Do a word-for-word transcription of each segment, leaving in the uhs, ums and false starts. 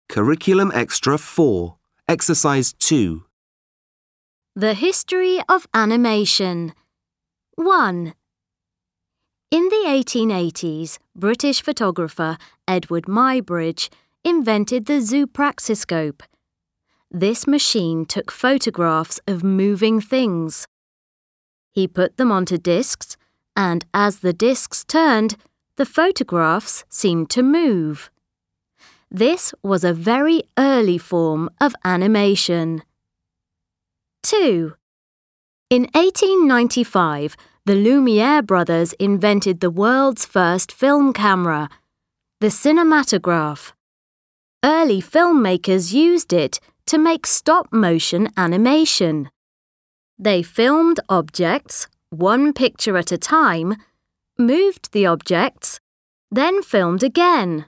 Curriculum Extra four, Exercise two. The history of animation. one. In the eighteen eighties, British photographer Edward Muybridge invented the zoopraxiscope. This machine took photographs of moving things. He put them onto discs, and as the discs turned, the photographs seemed to move. This was a very early form of animation. two. In eighteen ninety-five, the Lumiere brothers invented the world's first film camera, the cinematograph. Early filmmakers used it to make stop-motion animation. They filmed objects, one picture at a time, moved the objects, then filmed again.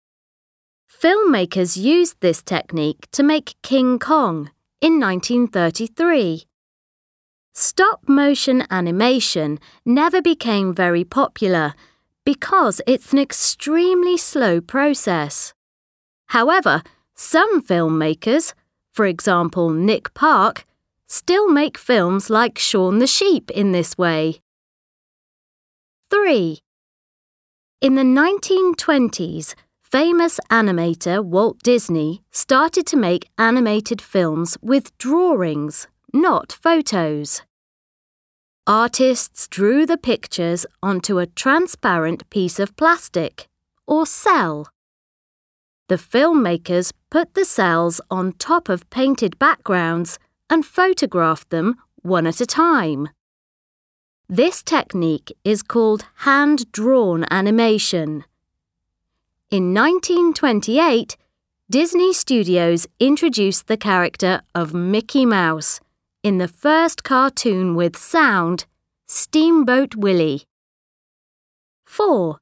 Filmmakers used this technique to make King Kong in nineteen thirty-three. Stop-motion animation never became very popular because it's an extremely slow process. However, some filmmakers, for example Nick Park, still make films like Shaun the Sheep in this way. three. In the nineteen twenties, famous animator Walt Disney started to make animated films with drawings, not photos. Artists drew the pictures onto a transparent piece of plastic, or cell. The filmmakers put the cells on top of painted backgrounds and photographed them one at a time. This technique is called hand-drawn animation. In nineteen twenty-eight, Disney Studios introduced the character of Mickey Mouse in the first cartoon with sound, Steamboat Willie. four.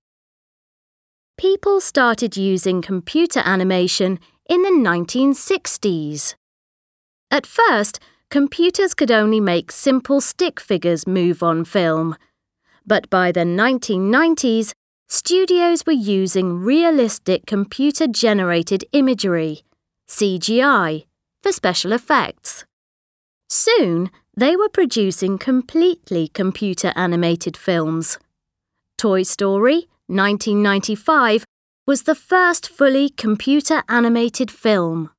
People started using computer animation in the nineteen sixties. At first, computers could only make simple stick figures move on film, but by the nineteen nineties, studios were using realistic computer-generated imagery, C G I, for special effects. Soon, they were producing completely computer-animated films. Toy Story, nineteen ninety-five, was the first fully computer-animated film.